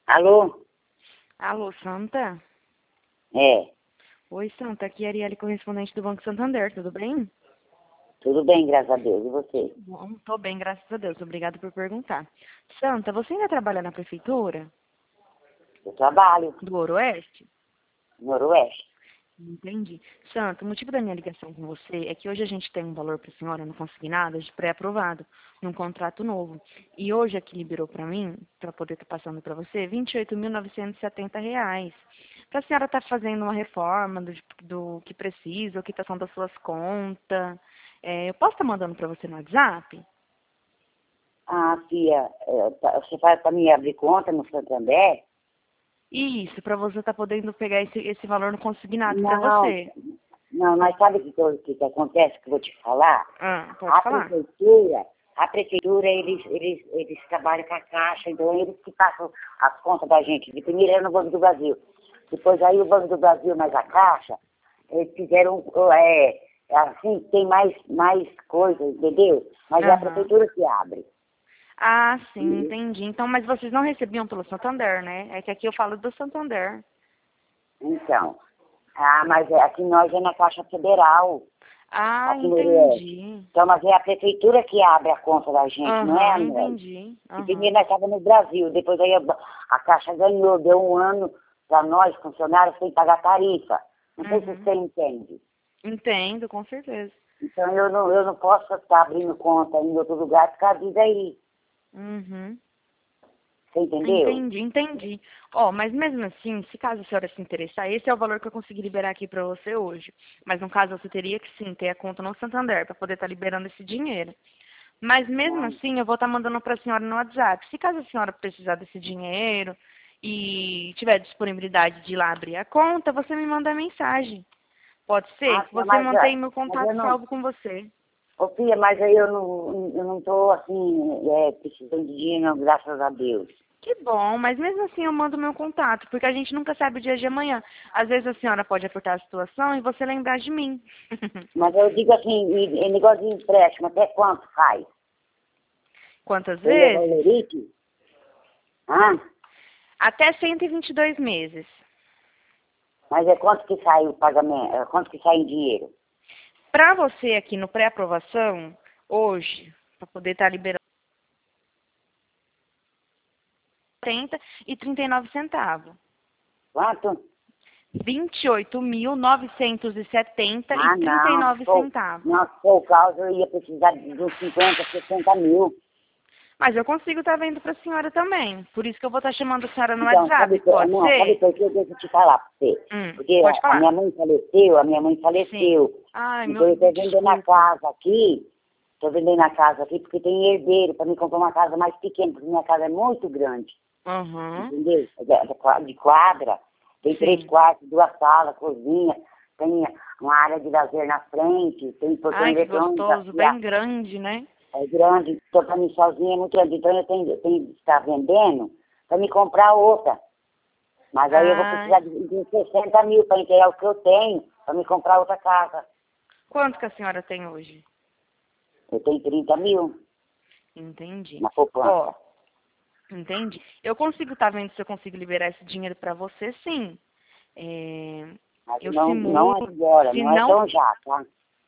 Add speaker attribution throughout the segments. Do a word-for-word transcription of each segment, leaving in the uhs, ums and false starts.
Speaker 1: Alô?
Speaker 2: Alô, Santa?
Speaker 1: É,
Speaker 2: Oi, Santa, aqui é a Arielle, correspondente do Banco Santander, tudo bem?
Speaker 1: tudo bem, graças a Deus. E você?
Speaker 2: Bom, tô bem, graças a Deus, obrigada por perguntar. Santa, você ainda trabalha na prefeitura
Speaker 1: Eu trabalho
Speaker 2: do Ooroeste?
Speaker 1: no Noroeste.
Speaker 2: Entendi. Santa, o motivo da minha ligação com você é que hoje a gente tem um valor para a senhora no consignado de pré-aprovado, num contrato novo. E hoje aqui liberou para mim, para poder estar passando para você, vinte e oito mil novecentos e setenta reais. Para a senhora estar fazendo uma reforma do, do que precisa, quitação das suas contas. É, eu posso estar mandando para você no WhatsApp?
Speaker 1: Ah, filha, é, tá- você faz para mim abrir conta no Santander?
Speaker 2: Isso, para você estar podendo pegar esse, esse valor no consignado para
Speaker 1: Não,
Speaker 2: você.
Speaker 1: não, mas sabe o que, que, eu- que que acontece que eu vou te falar?
Speaker 2: Ah, pode
Speaker 1: A
Speaker 2: falar.
Speaker 1: prefeitura, a prefeitura, eles, eles, eles trabalham com a Caixa, então eles que passam as contas da gente. De primeiro era no Banco do Brasil. Depois aí o Banco do Brasil mais a Caixa, eles fizeram, é, assim, tem mais, mais coisas, entendeu? Mas é a
Speaker 2: Aham.
Speaker 1: prefeitura que abre.
Speaker 2: Ah, sim, entendi. Então, mas vocês não recebiam pelo Santander, né? É que aqui eu falo do Santander.
Speaker 1: Então, ah, mas é, aqui nós é na Caixa Federal,
Speaker 2: Ah,
Speaker 1: aqui no Oeste.
Speaker 2: entendi.
Speaker 1: Então, mas é a prefeitura que abre a conta da gente, não é a
Speaker 2: Aham,
Speaker 1: nós.
Speaker 2: entendi.
Speaker 1: E
Speaker 2: Aham.
Speaker 1: primeiro nós estávamos no Brasil, depois aí a, a Caixa ganhou, deu um ano para nós, funcionários, sem pagar tarifa. Não sei se
Speaker 2: Uhum.
Speaker 1: você entende.
Speaker 2: Entendo, com certeza.
Speaker 1: Então eu não, eu não posso estar abrindo conta em outro lugar por causa disso aí.
Speaker 2: Uhum.
Speaker 1: Você entendeu?
Speaker 2: Entendi, entendi. Ó, mas mesmo assim, se caso a senhora se interessar, esse é o valor que eu consegui liberar aqui pra você hoje. Mas no caso, você teria que sim ter a conta no Santander pra poder estar liberando esse dinheiro. Mas mesmo
Speaker 1: Não.
Speaker 2: assim, eu vou estar mandando para a senhora no WhatsApp. Se caso a senhora precisar desse dinheiro e tiver disponibilidade de ir lá abrir a conta, você me manda mensagem. Pode ser?
Speaker 1: Ah,
Speaker 2: Que
Speaker 1: tia,
Speaker 2: você
Speaker 1: mas,
Speaker 2: mantém
Speaker 1: ah,
Speaker 2: meu
Speaker 1: mas eu
Speaker 2: contato
Speaker 1: não.
Speaker 2: salvo com você.
Speaker 1: Ô, filha, mas aí eu não, eu não tô assim, é, precisando de dinheiro, não, graças a Deus.
Speaker 2: Que bom, mas mesmo assim eu mando meu contato, porque a gente nunca sabe o dia de amanhã. Às vezes a senhora pode apertar a situação e você lembrar de mim.
Speaker 1: Mas eu digo assim, e, e negócio de empréstimo, até quanto faz?
Speaker 2: Quantas
Speaker 1: Tem o
Speaker 2: vezes?
Speaker 1: Lerite? Ah,
Speaker 2: Até cento e vinte e dois meses.
Speaker 1: mas é quanto que sai o pagamento? É quanto que sai em dinheiro?
Speaker 2: Para você aqui no pré-aprovação, hoje, para poder estar liberando trinta e trinta e nove centavos.
Speaker 1: Quanto?
Speaker 2: vinte e oito mil novecentos e setenta e
Speaker 1: Ah,
Speaker 2: trinta e
Speaker 1: não, se
Speaker 2: nove
Speaker 1: for,
Speaker 2: centavos.
Speaker 1: não, se for o caso, eu ia precisar de uns cinquenta, sessenta mil.
Speaker 2: Mas eu consigo estar vendo para a senhora também. Por isso que eu vou estar chamando a senhora no
Speaker 1: Então, sabe,
Speaker 2: WhatsApp.
Speaker 1: por-
Speaker 2: Pode
Speaker 1: não, sabe
Speaker 2: ser?
Speaker 1: por que deixa eu te falar pra você?
Speaker 2: Hum,
Speaker 1: Porque
Speaker 2: pode
Speaker 1: a, a minha
Speaker 2: falar.
Speaker 1: mãe faleceu, a minha mãe
Speaker 2: Sim.
Speaker 1: faleceu.
Speaker 2: Ai,
Speaker 1: Então
Speaker 2: meu,
Speaker 1: eu estou vendendo a
Speaker 2: desculpa.
Speaker 1: casa aqui, estou vendendo a casa aqui porque tem herdeiro para me comprar uma casa mais pequena, porque minha casa é muito grande,
Speaker 2: Aham.
Speaker 1: entendeu? É De, de qua- de quadra, tem três
Speaker 2: Sim.
Speaker 1: quartos, duas salas, cozinha, tem uma área de lazer na frente, tem portão
Speaker 2: Ai, que
Speaker 1: eletrônico
Speaker 2: gostoso.
Speaker 1: aqui, a-
Speaker 2: Bem grande, né?
Speaker 1: é grande, então para mim sozinha é muito grande, então eu tenho, eu tenho que estar vendendo para me comprar outra. Mas aí eu vou
Speaker 2: Ah,
Speaker 1: precisar de, de sessenta mil para inteirar o que eu tenho, para me comprar outra casa.
Speaker 2: quanto que a senhora tem hoje?
Speaker 1: Eu tenho trinta mil
Speaker 2: Entendi.
Speaker 1: na
Speaker 2: Ó,
Speaker 1: poupança.
Speaker 2: entendi. Eu consigo estar vendo se eu consigo liberar esse dinheiro para você, sim. É,
Speaker 1: Mas
Speaker 2: eu
Speaker 1: não, não
Speaker 2: simulo.
Speaker 1: agora,
Speaker 2: Se
Speaker 1: não é
Speaker 2: não.
Speaker 1: tão já, tá?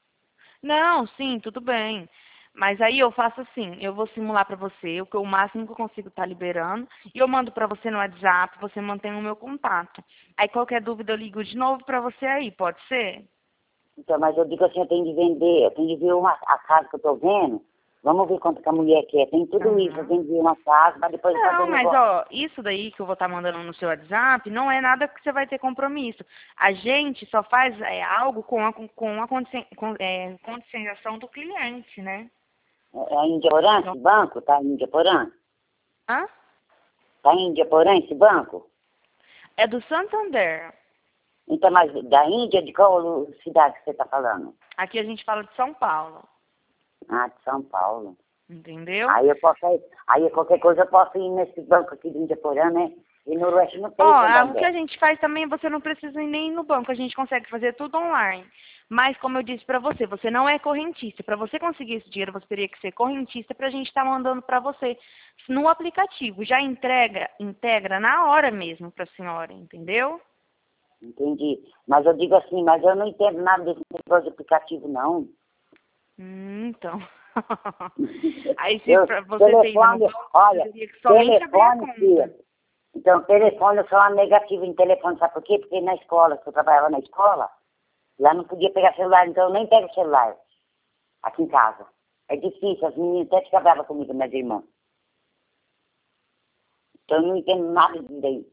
Speaker 2: Não, sim, tudo bem. Mas aí eu faço assim, eu vou simular para você o que o máximo que eu consigo estar liberando e eu mando para você no WhatsApp, você mantém o meu contato. Aí qualquer dúvida eu ligo de novo para você aí, pode ser?
Speaker 1: Então, mas eu digo assim, eu tenho de vender, eu tenho de ver uma, a casa que eu tô vendo. Vamos ver quanto que a mulher quer. Tem tudo isso, eu
Speaker 2: Aham.
Speaker 1: tenho de ver uma casa para depois fazer
Speaker 2: Não,
Speaker 1: um
Speaker 2: mas
Speaker 1: negócio.
Speaker 2: ó, isso daí que eu vou estar mandando no seu WhatsApp não é nada que você vai ter compromisso. A gente só faz é, algo com a, com a condicen- com, é, conscientização do cliente, né?
Speaker 1: É é em Indiaporã
Speaker 2: Então,
Speaker 1: esse banco? Tá em Indiaporã?
Speaker 2: hã?
Speaker 1: Tá em Indiaporã esse banco?
Speaker 2: É do Santander.
Speaker 1: Então, mas da Índia, de qual lu- cidade que você tá falando?
Speaker 2: Aqui a gente fala de São Paulo,
Speaker 1: Ah, de São Paulo.
Speaker 2: entendeu?
Speaker 1: Aí eu posso ir, aí qualquer coisa eu posso ir nesse banco aqui de Indiaporã, né? E no Noroeste não
Speaker 2: Ó,
Speaker 1: tem
Speaker 2: ah, o que
Speaker 1: Santander.
Speaker 2: a gente faz também, você não precisa ir nem ir no banco, a gente consegue fazer tudo online. Mas, como eu disse para você, você não é correntista. Para você conseguir esse dinheiro, você teria que ser correntista para a gente estar mandando para você no aplicativo. Já entrega, integra na hora mesmo para a senhora, entendeu?
Speaker 1: Entendi. Mas eu digo assim, mas eu não entendo nada desse negócio de aplicativo, não.
Speaker 2: Hum, então. Aí, se
Speaker 1: Eu,
Speaker 2: pra você ter ido no
Speaker 1: telefone,
Speaker 2: banco,
Speaker 1: olha,
Speaker 2: você teria que somente abrir a
Speaker 1: telefone,
Speaker 2: conta.
Speaker 1: filha. Então, telefone, eu sou uma negativa em telefone, sabe por quê? Porque na escola, que eu trabalhava na escola, lá não podia pegar celular, então eu nem pego celular aqui em casa. É difícil, as meninas até ficam bravas comigo, minhas irmãs. Então eu não entendo nada disso daí.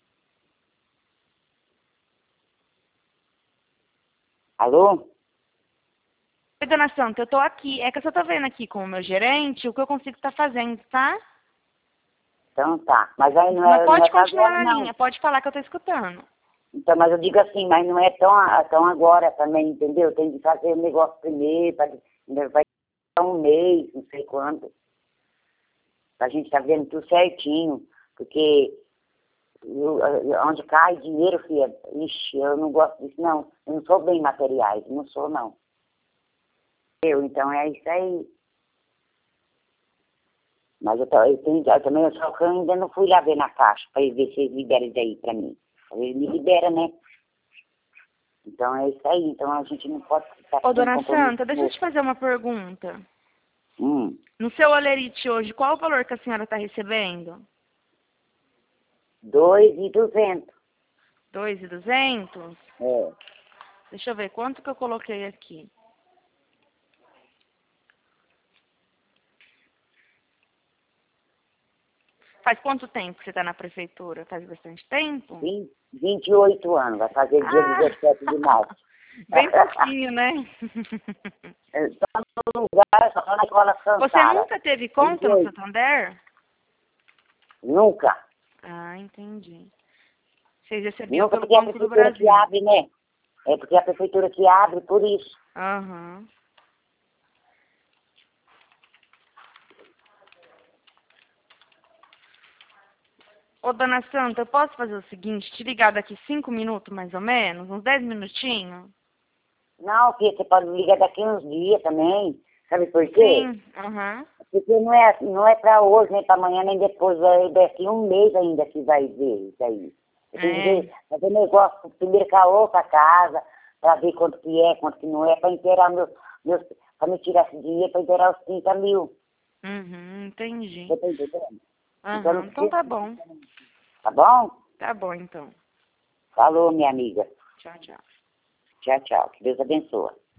Speaker 1: Alô?
Speaker 2: Oi, dona Santa, eu tô aqui. É que eu só tô vendo aqui com o meu gerente o que eu consigo estar fazendo, tá?
Speaker 1: Então tá. Mas aí não
Speaker 2: Mas
Speaker 1: é, não é
Speaker 2: pode
Speaker 1: pra
Speaker 2: continuar
Speaker 1: agora,
Speaker 2: na
Speaker 1: não.
Speaker 2: linha, pode falar que eu tô escutando.
Speaker 1: Então, mas eu digo assim, mas não é tão, tão agora também, entendeu? Tem que fazer o negócio primeiro, pra, vai dar um mês, não sei quanto. Pra gente estar vendo tudo certinho. Porque eu, onde cai dinheiro, filha, ixi, eu não gosto disso, não. Eu não sou bem materiais, não sou, não. Eu, então é isso aí. Mas eu, tô- eu, tenho, eu também, eu só que eu ainda não fui lá ver na caixa, pra ver se eles liberam isso aí pra mim. Eles me liberam, né? Então é isso aí. Então a gente não pode ficar
Speaker 2: Ô,
Speaker 1: fazendo
Speaker 2: dona
Speaker 1: compromisso
Speaker 2: Santa, deixa
Speaker 1: com
Speaker 2: eu
Speaker 1: o
Speaker 2: te fazer uma pergunta.
Speaker 1: Hum,
Speaker 2: No seu olerite hoje, qual o valor que a senhora está recebendo?
Speaker 1: dois e duzentos.
Speaker 2: Dois mil e duzentos?
Speaker 1: É.
Speaker 2: Deixa eu ver quanto que eu coloquei aqui. Faz quanto tempo que você está na prefeitura? Faz bastante tempo?
Speaker 1: vinte, vinte e oito anos, vai fazer dia
Speaker 2: Ah,
Speaker 1: dezessete de março.
Speaker 2: bem pouquinho, né?
Speaker 1: Só no lugar, só na escola
Speaker 2: Você
Speaker 1: Santara.
Speaker 2: nunca teve conta no Santander?
Speaker 1: Nunca.
Speaker 2: Ah, entendi. Vocês recebiam
Speaker 1: Nunca,
Speaker 2: pelo
Speaker 1: porque é a
Speaker 2: Banco do
Speaker 1: prefeitura que
Speaker 2: Brasil.
Speaker 1: abre, né? É porque é a prefeitura que abre, por isso.
Speaker 2: Aham. Ô, dona Santa, eu posso fazer o seguinte, te ligar daqui cinco minutos, mais ou menos? Uns dez minutinhos?
Speaker 1: Não, filha, você pode ligar daqui uns dias também. Sabe por quê?
Speaker 2: Sim, aham.
Speaker 1: Porque não é, não é para hoje, nem para amanhã, nem depois. Vai daqui um mês ainda que vai ver isso aí. Eu tenho que
Speaker 2: É.
Speaker 1: ver, fazer negócio primeiro com a outra casa, para ver quanto que é, quanto que não é, para inteirar meus, meus para me tirar esse dinheiro, para inteirar os trinta mil.
Speaker 2: Uhum, entendi.
Speaker 1: Você tá entendendo? Então
Speaker 2: Aham,
Speaker 1: não
Speaker 2: então
Speaker 1: precisa.
Speaker 2: tá bom.
Speaker 1: Tá bom?
Speaker 2: Tá bom, então.
Speaker 1: Falou, minha amiga.
Speaker 2: Tchau, tchau.
Speaker 1: Tchau, tchau. Que Deus abençoe.